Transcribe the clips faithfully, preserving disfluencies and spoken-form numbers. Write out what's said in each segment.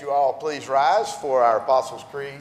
you all please rise for our Apostles' Creed.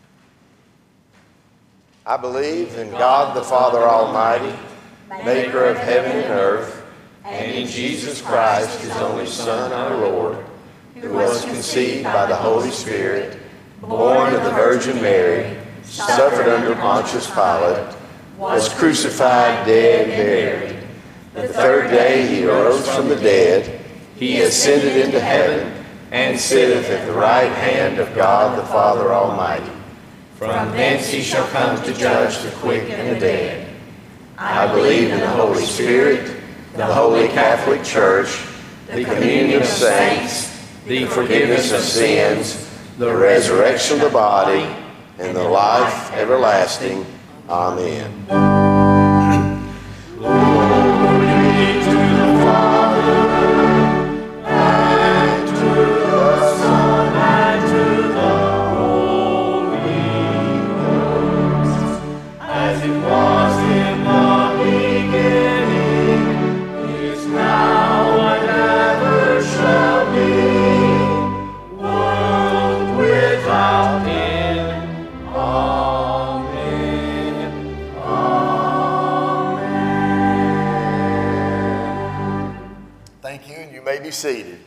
I believe in God the Father Almighty, maker of heaven and earth, and in Jesus Christ, his only Son, our Lord, who was conceived by the Holy Spirit, born of the Virgin Mary, suffered under Pontius Pilate, was crucified, dead, and buried. The third day he arose from the dead. He ascended into heaven and sitteth at the right hand of God the Father Almighty. From thence he shall come to judge the quick and the dead. I believe in the Holy Spirit, the Holy Catholic Church, the communion of saints, the forgiveness of sins, the resurrection of the body, and the life everlasting. Amen. Glory be to the Father, and to the Son, and to the Holy Ghost, as it was in the beginning, is now, and ever shall be, world without end. Amen. Thank you, and you may be seated.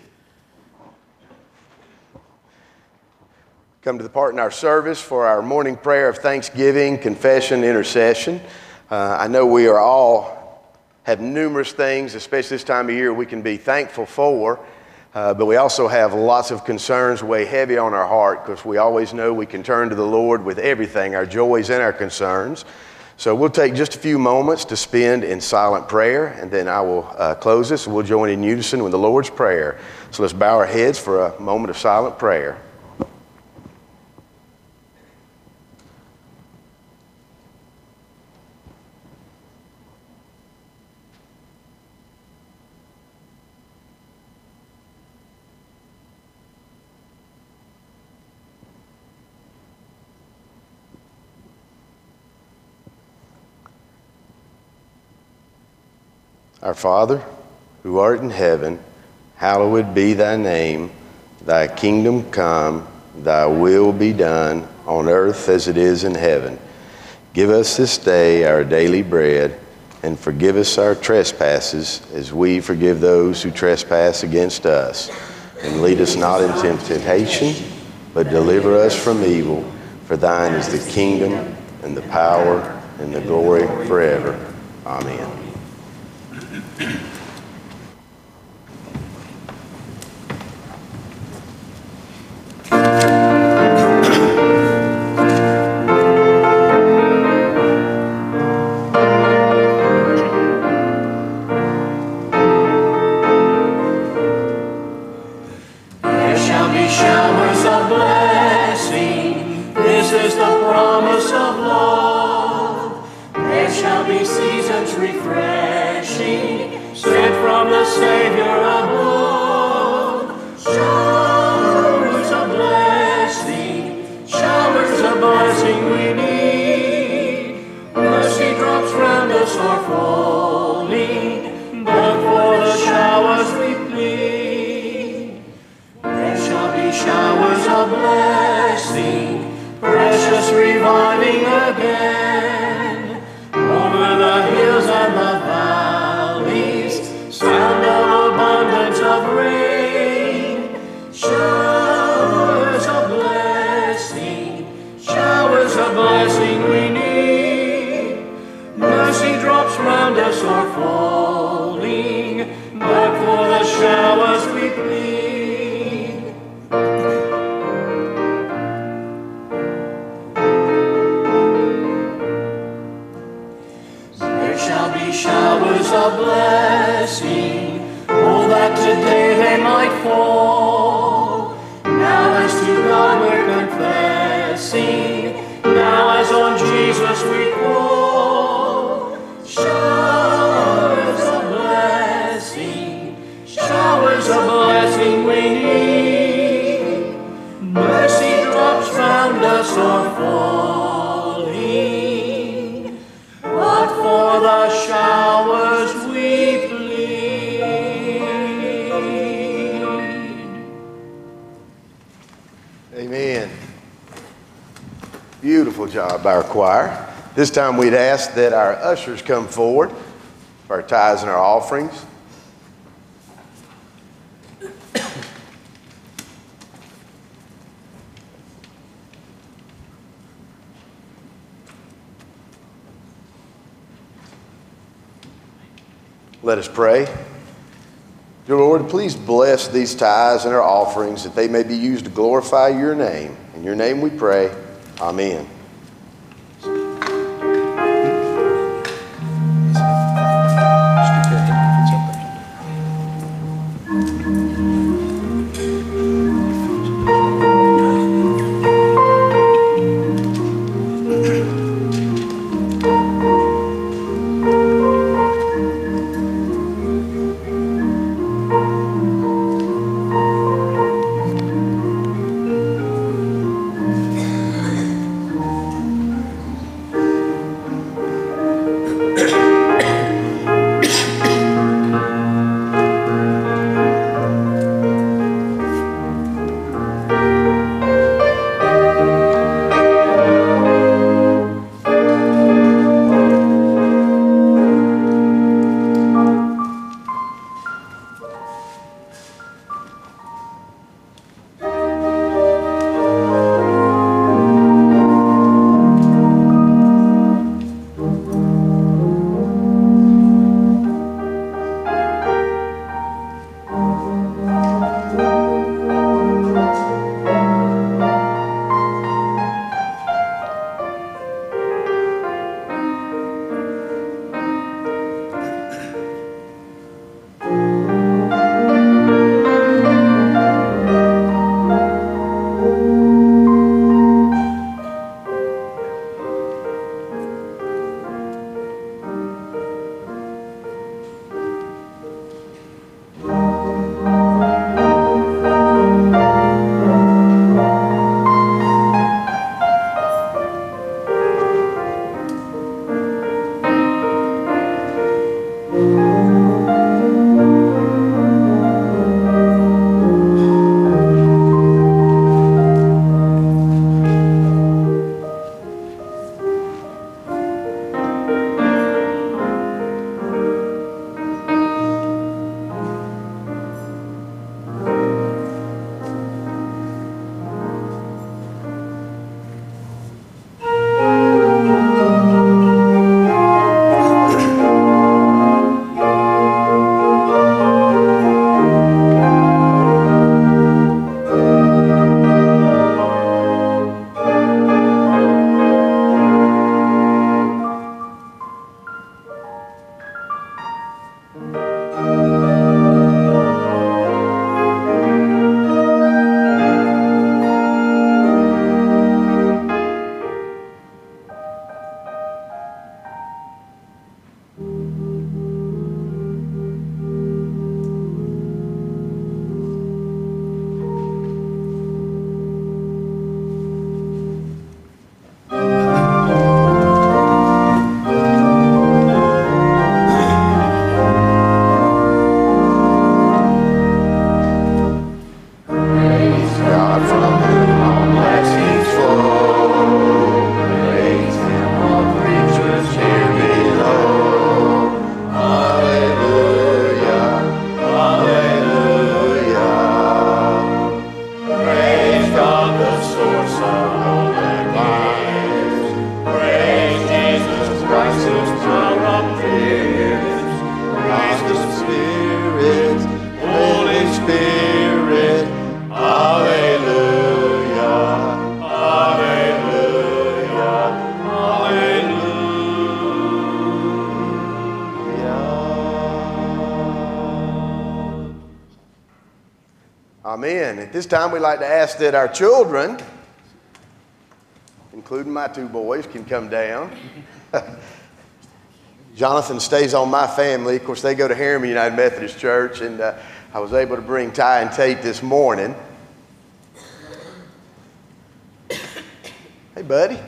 Come to the part in our service for our morning prayer of thanksgiving, confession, intercession. Uh, I know we are all have numerous things, especially this time of year, we can be thankful for, uh, but we also have lots of concerns weigh heavy on our heart because we always know we can turn to the Lord with everything, our joys and our concerns. So we'll take just a few moments to spend in silent prayer, and then I will uh, close this, and we'll join in unison with the Lord's Prayer. So let's bow our heads for a moment of silent prayer. Our Father, who art in heaven, hallowed be thy name. Thy kingdom come, thy will be done, on earth as it is in heaven. Give us this day our daily bread, and forgive us our trespasses, as we forgive those who trespass against us. And lead us not into temptation, but deliver us from evil. For thine is the kingdom, and the power, and the glory forever. Amen. Beautiful job by our choir. This time we'd ask that our ushers come forward for our tithes and our offerings. Let us pray. Dear Lord, please bless these tithes and our offerings that they may be used to glorify your name. In your name we pray. Amen. Amen. At this time, we'd like to ask that our children, including my two boys, can come down. Jonathan stays on my family. Of course, they go to Harriman United Methodist Church, and uh, I was able to bring Ty and Tate this morning. Hey, buddy.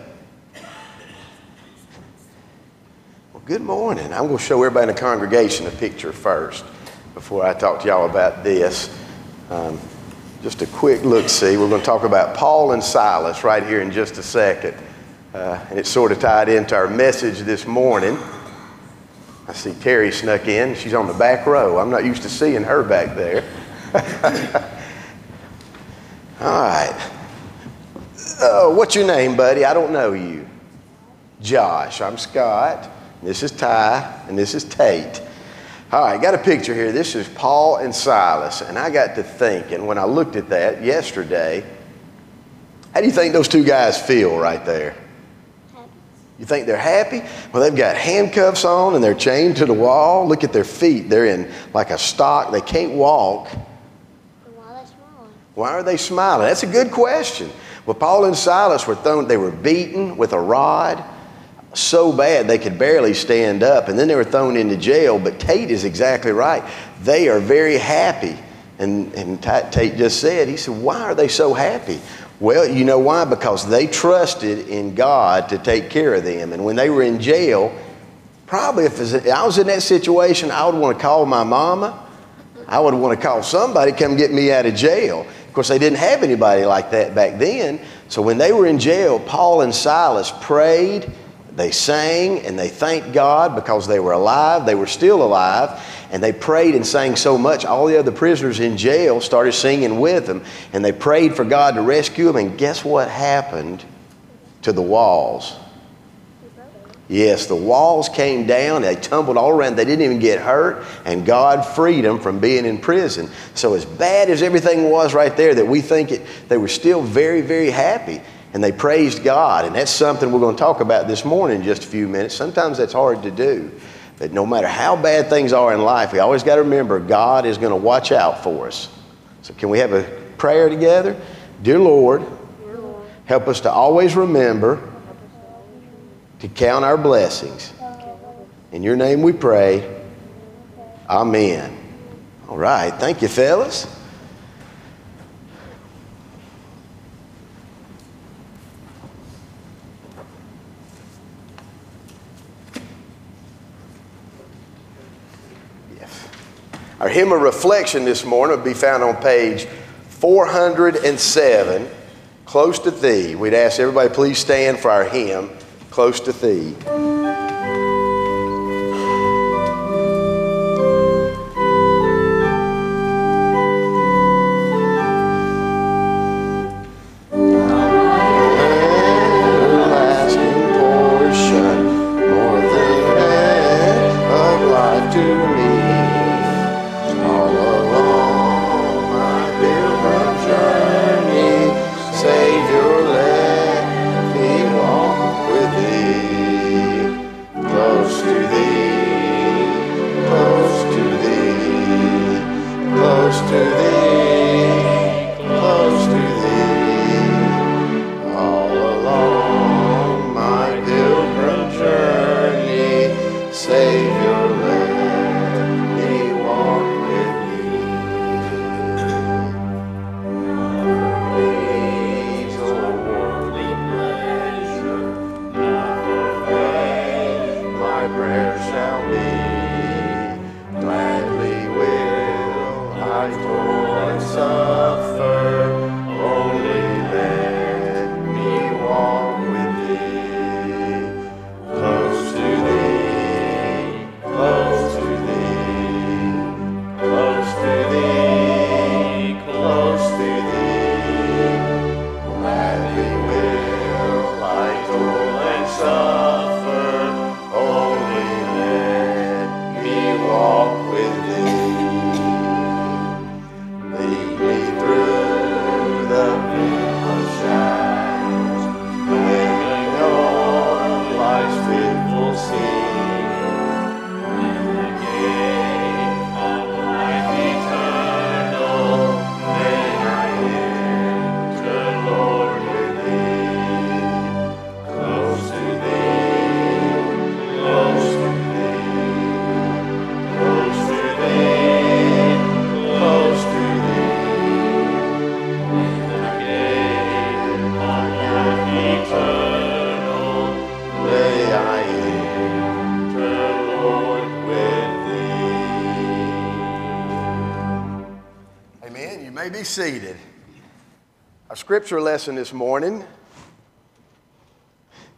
Well, good morning. I'm going to show everybody in the congregation a picture first before I talk to y'all about this. Um, just a quick look-see. We're going to talk about Paul and Silas right here in just a second. Uh, and it's sort of tied into our message this morning. I see Terry snuck in. She's on the back row. I'm not used to seeing her back there. All right. Uh, what's your name, buddy? I don't know you. Josh. I'm Scott. This is Ty, and this is Tate. All right, got a picture here. This is Paul and Silas, and I got to thinking when I looked at that yesterday, how do you think those two guys feel right there? Happy. You think they're happy? Well, they've got handcuffs on, and they're chained to the wall. Look at their feet. They're in like a stock. They can't walk. Why are they smiling? Why are they smiling? That's a good question. Well, Paul and Silas were thrown, they were beaten with a rod so bad they could barely stand up, and then they were thrown into jail. But Tate is exactly right. They are very happy. And, and Tate just said, he said, why are they so happy? Well, you know why? Because they trusted in God to take care of them. And when they were in jail, probably if I was in that situation, I would want to call my mama. I would want to call somebody to come get me out of jail. Of course, they didn't have anybody like that back then. So when they were in jail, Paul and Silas prayed, they sang, and they thanked God because they were alive. They were still alive. And they prayed and sang so much, all the other prisoners in jail started singing with them. And they prayed for God to rescue them. And guess what happened to the walls? Yes, the walls came down. They tumbled all around. They didn't even get hurt. And God freed them from being in prison. So as bad as everything was right there that we think it, they were still very, very happy. And they praised God. And that's something we're going to talk about this morning in just a few minutes. Sometimes that's hard to do. But no matter how bad things are in life, we always got to remember God is going to watch out for us. So can we have a prayer together? Dear Lord, Dear Lord, help us to always remember to count our blessings. In your name we pray. Amen. All right. Thank you, fellas. Our hymn of reflection this morning will be found on page four hundred seven, Close to Thee. We'd ask everybody please stand for our hymn, Close to Thee. Be seated. Our scripture lesson this morning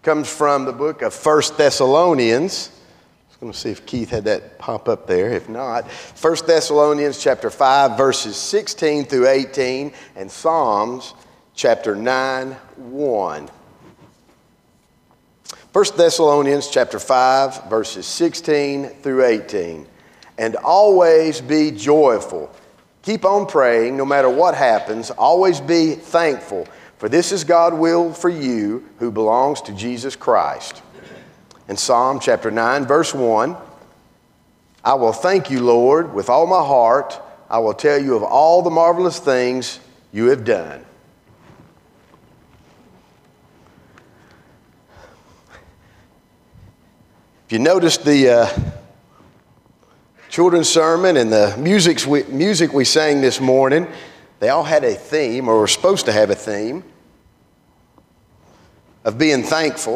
comes from the book of First Thessalonians. I was going to see if Keith had that pop up there. If not, First Thessalonians chapter five, verses sixteen through eighteen, and Psalms chapter nine, one. First Thessalonians chapter five, verses sixteen through eighteen. And always be joyful. Keep on praying no matter what happens. Always be thankful. For this is God's will for you who belongs to Jesus Christ. In Psalm chapter nine, verse one, I will thank you, Lord, with all my heart. I will tell you of all the marvelous things you have done. If you noticed the uh, children's sermon and the music we, music we sang this morning, they all had a theme, or were supposed to have a theme, of being thankful.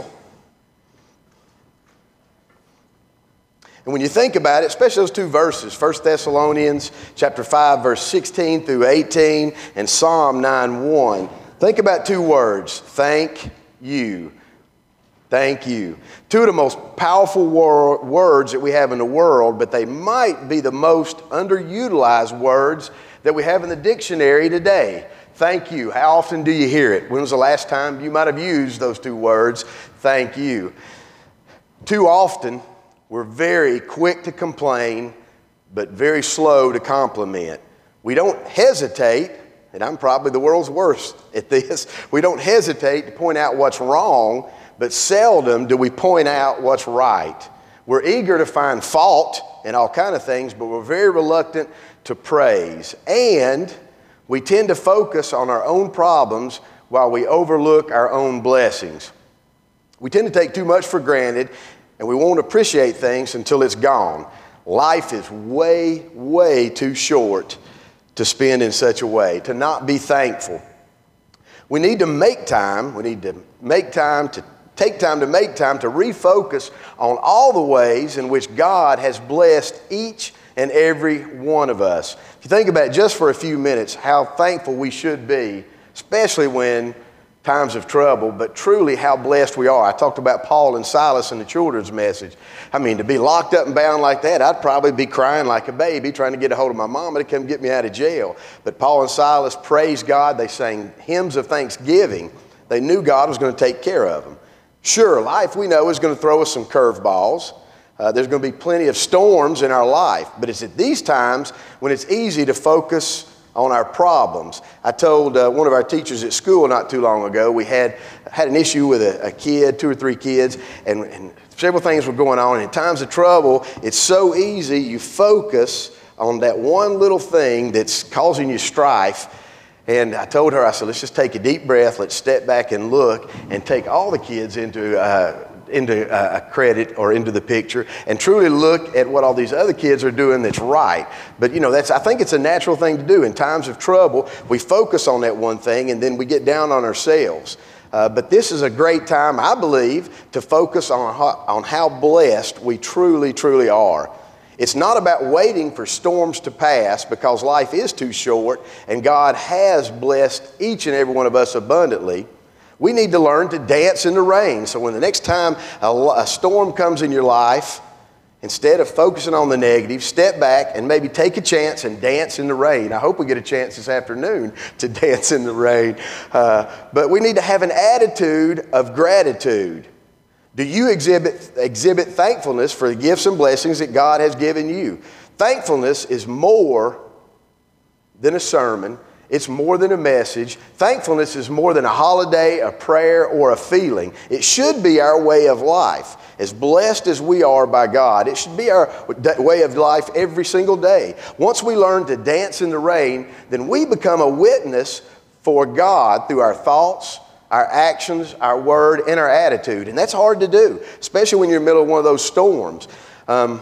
And when you think about it, especially those two verses, First Thessalonians chapter five, verse sixteen through eighteen, and Psalm nine, one, think about two words, thank you. Thank you. Two of the most powerful wor- words that we have in the world, but they might be the most underutilized words that we have in the dictionary today. Thank you. How often do you hear it? When was the last time you might have used those two words, thank you? Too often, we're very quick to complain, but very slow to compliment. We don't hesitate, and I'm probably the world's worst at this, we don't hesitate to point out what's wrong, but seldom do we point out what's right. We're eager to find fault in all kinds of things, but we're very reluctant to praise. And we tend to focus on our own problems while we overlook our own blessings. We tend to take too much for granted, and we won't appreciate things until it's gone. Life is way, way too short to spend in such a way, to not be thankful. We need to make time, we need to make time to take time to make time to refocus on all the ways in which God has blessed each and every one of us. If you think about it just for a few minutes, how thankful we should be, especially when times of trouble, but truly how blessed we are. I talked about Paul and Silas in the children's message. I mean, to be locked up and bound like that, I'd probably be crying like a baby trying to get a hold of my mama to come get me out of jail. But Paul and Silas praised God. They sang hymns of thanksgiving. They knew God was going to take care of them. Sure, life we know is going to throw us some curveballs. Uh, there's going to be plenty of storms in our life, but it's at these times when it's easy to focus on our problems. I told uh, one of our teachers at school not too long ago, we had had an issue with a, a kid, two or three kids, and, and several things were going on. And in times of trouble, it's so easy, you focus on that one little thing that's causing you strife. And I told her, I said, let's just take a deep breath, let's step back and look and take all the kids into uh, into uh, credit or into the picture and truly look at what all these other kids are doing that's right. But, you know, that's I think it's a natural thing to do. In times of trouble, we focus on that one thing and then we get down on ourselves. Uh, but this is a great time, I believe, to focus on how, on how blessed we truly, truly are. It's not about waiting for storms to pass because life is too short and God has blessed each and every one of us abundantly. We need to learn to dance in the rain. So when the next time a, a storm comes in your life, instead of focusing on the negative, step back and maybe take a chance and dance in the rain. I hope we get a chance this afternoon to dance in the rain. Uh, but we need to have an attitude of gratitude. Do you exhibit, exhibit thankfulness for the gifts and blessings that God has given you? Thankfulness is more than a sermon. It's more than a message. Thankfulness is more than a holiday, a prayer, or a feeling. It should be our way of life. As blessed as we are by God, it should be our way of life every single day. Once we learn to dance in the rain, then we become a witness for God through our thoughts, our actions, our word, and our attitude. And that's hard to do, especially when you're in the middle of one of those storms. Um,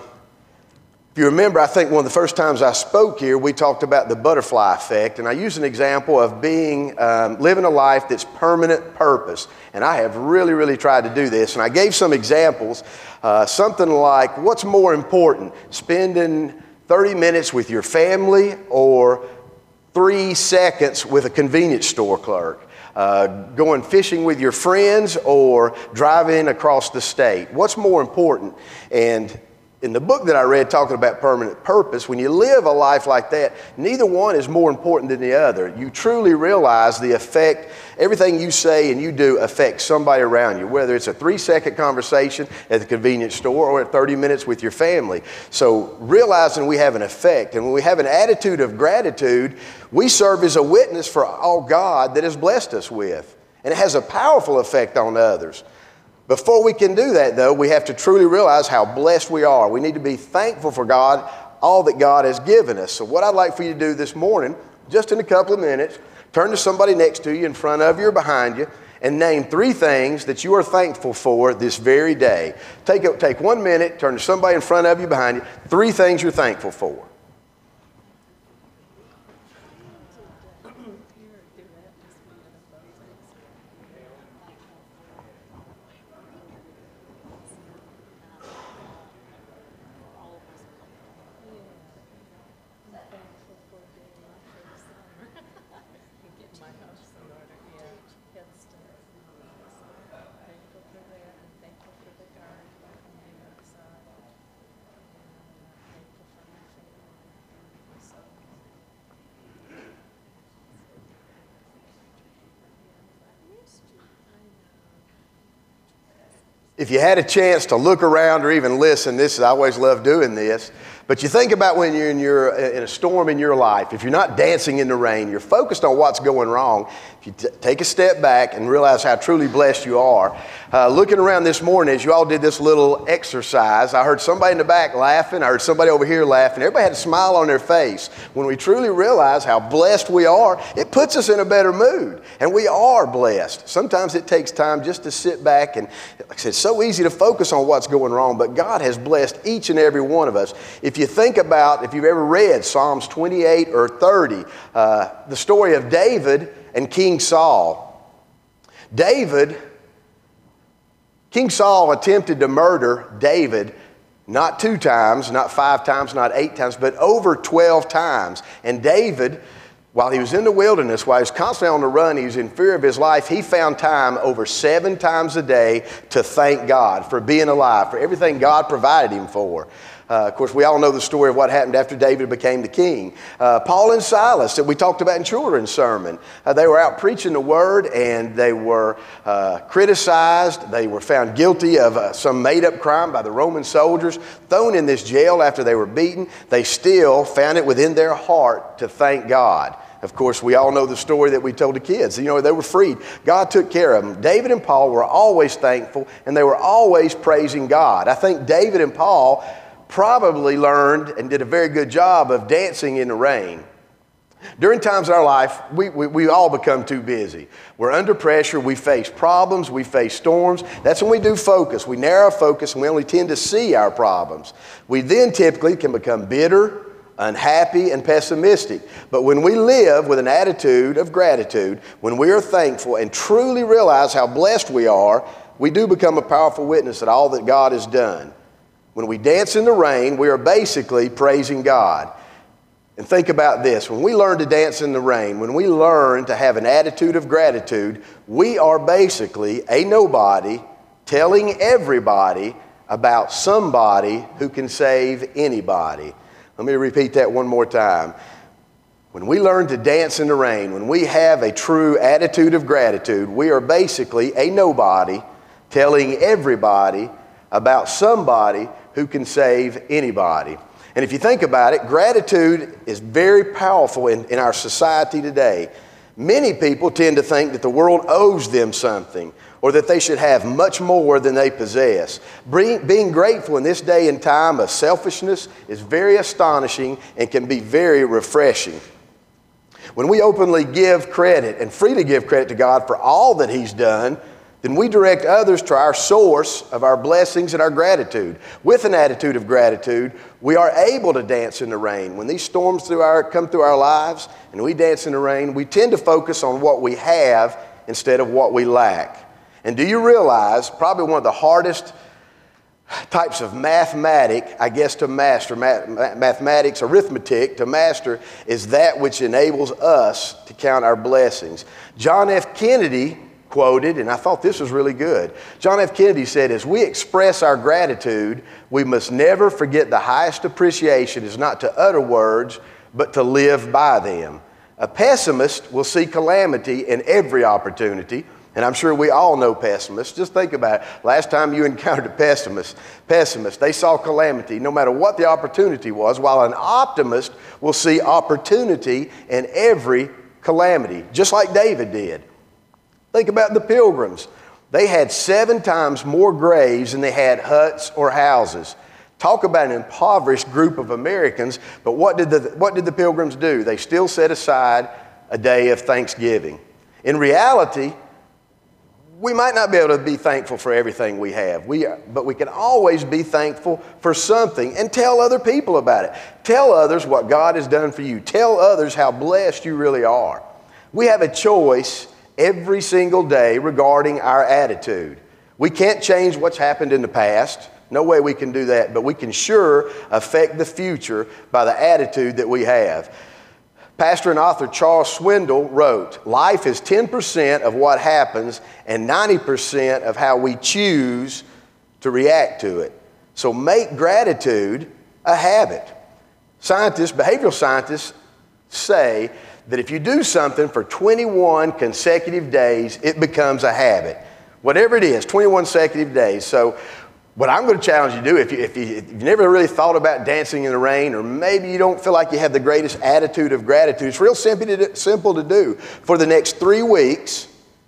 if you remember, I think one of the first times I spoke here, we talked about the butterfly effect. And I used an example of being, um, living a life that's permanent purpose. And I have really, really tried to do this. And I gave some examples, uh, something like, what's more important, spending thirty minutes with your family or three seconds with a convenience store clerk? uh, going fishing with your friends, or driving across the state? What's more important? And in the book that I read talking about permanent purpose, when you live a life like that, neither one is more important than the other. You truly realize the effect, everything you say and you do affects somebody around you, whether it's a three-second conversation at the convenience store or at thirty minutes with your family. So realizing we have an effect, and when we have an attitude of gratitude, we serve as a witness for all God that has blessed us with. And it has a powerful effect on others. Before we can do that, though, we have to truly realize how blessed we are. We need to be thankful for God, all that God has given us. So what I'd like for you to do this morning, just in a couple of minutes, turn to somebody next to you, in front of you or behind you, and name three things that you are thankful for this very day. Take, a, take one minute, turn to somebody in front of you, behind you, three things you're thankful for. If you had a chance to look around or even listen, this is, I always love doing this, but you think about when you're in, your, in a storm in your life, if you're not dancing in the rain, you're focused on what's going wrong. If you t- take a step back and realize how truly blessed you are, uh, looking around this morning as you all did this little exercise, I heard somebody in the back laughing, I heard somebody over here laughing, everybody had a smile on their face. When we truly realize how blessed we are, it puts us in a better mood, and we are blessed. Sometimes it takes time just to sit back and, like I said, it's so easy to focus on what's going wrong, but God has blessed each and every one of us. If you think about, if you've ever read Psalms twenty-eight or thirty, uh, the story of David and King Saul. David, King Saul attempted to murder David not two times, not five times, not eight times, but over twelve times. And David, while he was in the wilderness, while he was constantly on the run, he was in fear of his life, he found time over seven times a day to thank God for being alive, for everything God provided him for. Uh, of course, we all know the story of what happened after David became the king. Uh, Paul and Silas, that we talked about in children's sermon, uh, they were out preaching the word, and they were uh, criticized. They were found guilty of uh, some made-up crime by the Roman soldiers, thrown in this jail after they were beaten. They still found it within their heart to thank God. Of course, we all know the story that we told the kids. You know, they were freed. God took care of them. David and Paul were always thankful, and they were always praising God. I think David and Paul probably learned and did a very good job of dancing in the rain. During times in our life, we, we, we all become too busy. We're under pressure. We face problems. We face storms. That's when we do focus. We narrow focus, and we only tend to see our problems. We then typically can become bitter, unhappy, and pessimistic. But when we live with an attitude of gratitude, when we are thankful and truly realize how blessed we are, we do become a powerful witness at all that God has done. When we dance in the rain, we are basically praising God. And think about this. When we learn to dance in the rain, when we learn to have an attitude of gratitude, we are basically a nobody telling everybody about somebody who can save anybody. Let me repeat that one more time. When we learn to dance in the rain, when we have a true attitude of gratitude, we are basically a nobody telling everybody about somebody who can save anybody. And if you think about it, gratitude is very powerful in, in our society today. Many people tend to think that the world owes them something, or that they should have much more than they possess. Being, being grateful in this day and time of selfishness is very astonishing and can be very refreshing. When we openly give credit and freely give credit to God for all that He's done, then we direct others to our source of our blessings and our gratitude. With an attitude of gratitude, we are able to dance in the rain. When these storms through our, come through our lives and we dance in the rain, we tend to focus on what we have instead of what we lack. And do you realize probably one of the hardest types of mathematic, I guess to master, math, mathematics, arithmetic to master is that which enables us to count our blessings. John F. Kennedy quoted, and I thought this was really good. John F. Kennedy said, as we express our gratitude, we must never forget the highest appreciation is not to utter words, but to live by them. A pessimist will see calamity in every opportunity, and I'm sure we all know pessimists. Just think about it. Last time you encountered a pessimist, pessimist, they saw calamity no matter what the opportunity was, while an optimist will see opportunity in every calamity, just like David did. Think about the Pilgrims. They had seven times more graves than they had huts or houses. Talk about an impoverished group of Americans, but what did the, what did the Pilgrims do? They still set aside a day of thanksgiving. In reality, we might not be able to be thankful for everything we have, we, but we can always be thankful for something and tell other people about it. Tell others what God has done for you. Tell others how blessed you really are. We have a choice every single day regarding our attitude. We can't change what's happened in the past. No way we can do that, but we can sure affect the future by the attitude that we have. Pastor and author Charles Swindoll wrote, life is ten percent of what happens and ninety percent of how we choose to react to it. So make gratitude a habit. Scientists, behavioral scientists say that if you do something for twenty-one consecutive days, it becomes a habit. Whatever it is, twenty-one consecutive days. So what I'm going to challenge you to do, if, you, if, you, if you've never really thought about dancing in the rain, or maybe you don't feel like you have the greatest attitude of gratitude, it's real simple to do, simple to do. For the next three weeks,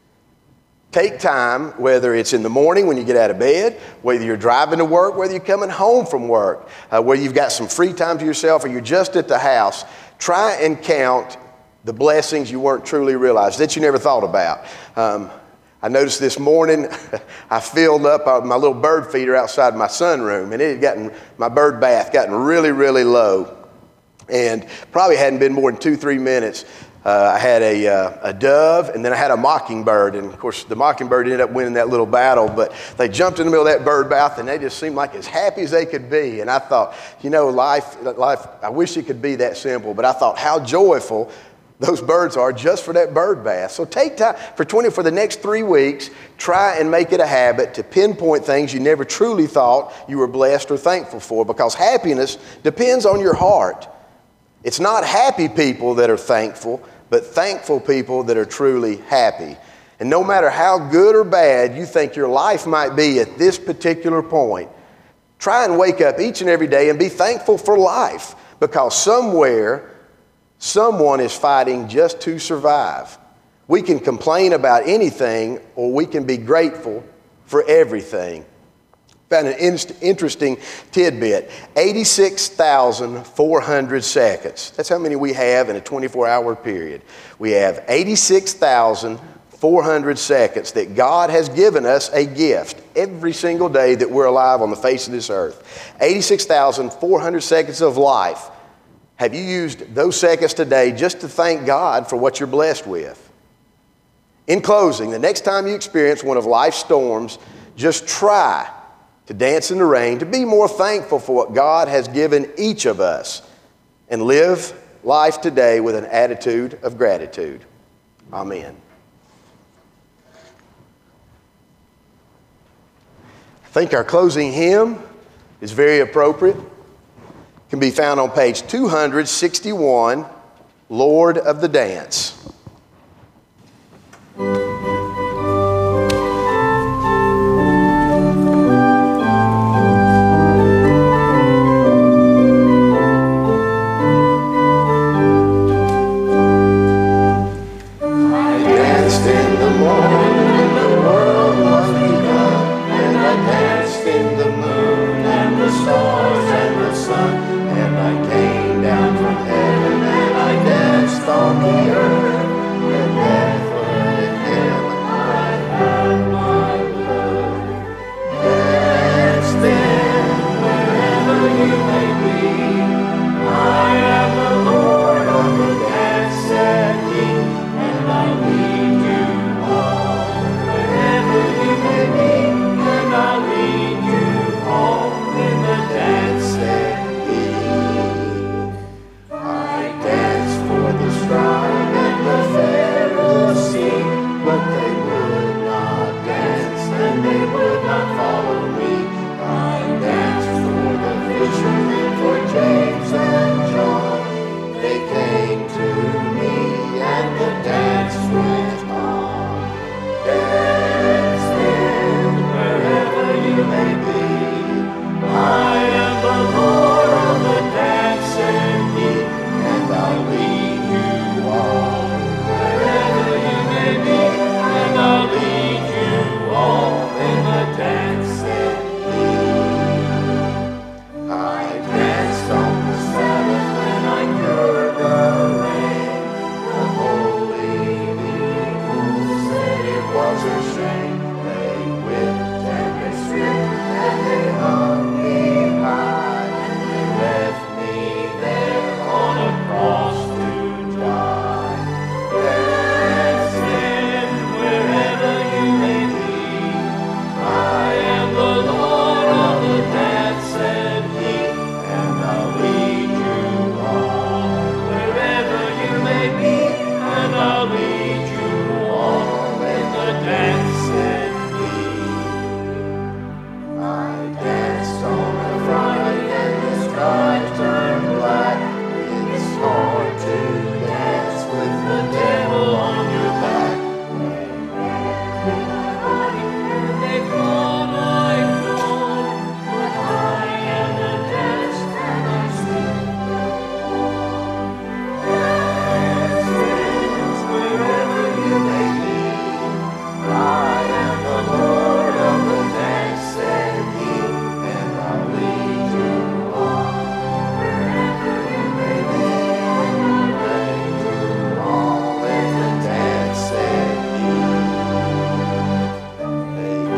take time, whether it's in the morning when you get out of bed, whether you're driving to work, whether you're coming home from work, uh, whether you've got some free time to yourself or you're just at the house, try and count the blessings you weren't truly realized, that you never thought about. Um, I noticed this morning, I filled up my little bird feeder outside my sunroom, and it had gotten, my bird bath gotten really, really low. And probably hadn't been more than two, three minutes. Uh, I had a, uh, a dove, and then I had a mockingbird. And of course, the mockingbird ended up winning that little battle, but they jumped in the middle of that bird bath, and they just seemed like as happy as they could be. And I thought, you know, life, life, I wish it could be that simple, but I thought how joyful those birds are just for that bird bath. So take time for twenty for the next three weeks. Try and make it a habit to pinpoint things you never truly thought you were blessed or thankful for, because happiness depends on your heart. It's not happy people that are thankful, but thankful people that are truly happy. And no matter how good or bad you think your life might be at this particular point, try and wake up each and every day and be thankful for life, because somewhere someone is fighting just to survive. We can complain about anything, or we can be grateful for everything. Found an in- interesting tidbit. eighty-six thousand four hundred seconds. That's how many we have in a twenty-four hour period. We have eighty-six thousand four hundred seconds that God has given us a gift every single day that we're alive on the face of this earth. eighty-six thousand four hundred seconds of life. Have you used those seconds today just to thank God for what you're blessed with? In closing, the next time you experience one of life's storms, just try to dance in the rain, to be more thankful for what God has given each of us, and live life today with an attitude of gratitude. Amen. I think our closing hymn is very appropriate. Can be found on page two hundred sixty-one, Lord of the Dance. On the earth.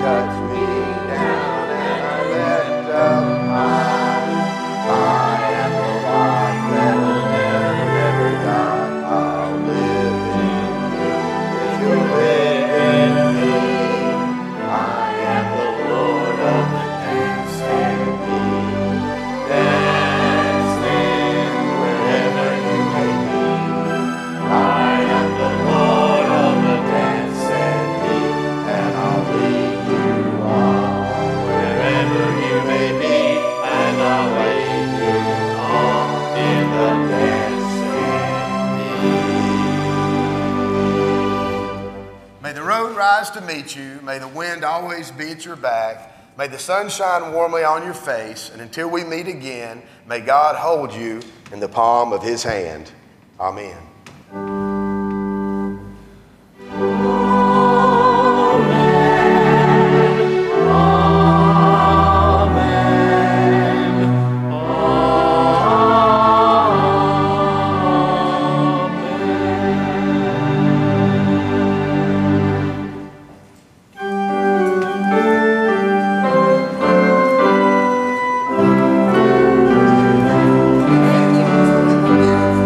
touch me down and are left up high. I am the life that will never, never die. I'll live in you if you live in me. I am the Lord of the dance and beat, dancing wherever you may be. I am the Lord of the dance and beat, and I'll lead you on wherever you may be, and I'll lead you on in the dance and beat. May the road rise to meet you. May the wind always be at your back. May the sun shine warmly on your face. And until we meet again, may God hold you in the palm of his hand. Amen.